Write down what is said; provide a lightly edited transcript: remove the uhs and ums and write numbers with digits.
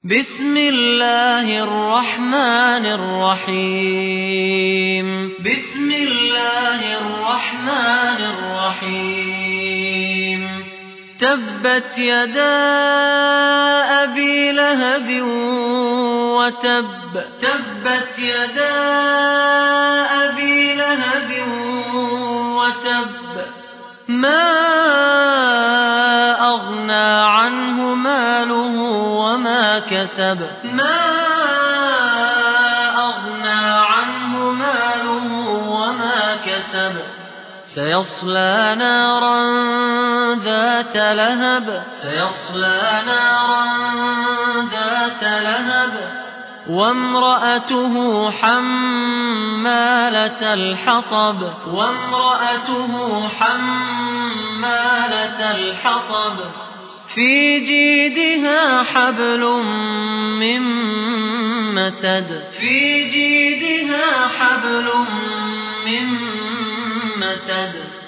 بسم الله الرحمن الرحيم بسم الله الرحمن الرحيم تبت يدا أبي لهب وتب تبت يدا أبي لهب وتب ما أغنى عنه ماله وما كسب ما أغنى عنه ماله وما كسب سيصلى نارا ذات لهب سيصلى نارا ذات لهب وامرأته حمالة الحطب وامرأته حمالة الحطب في جيدها حبل من مسد في جيدها حبل من مسد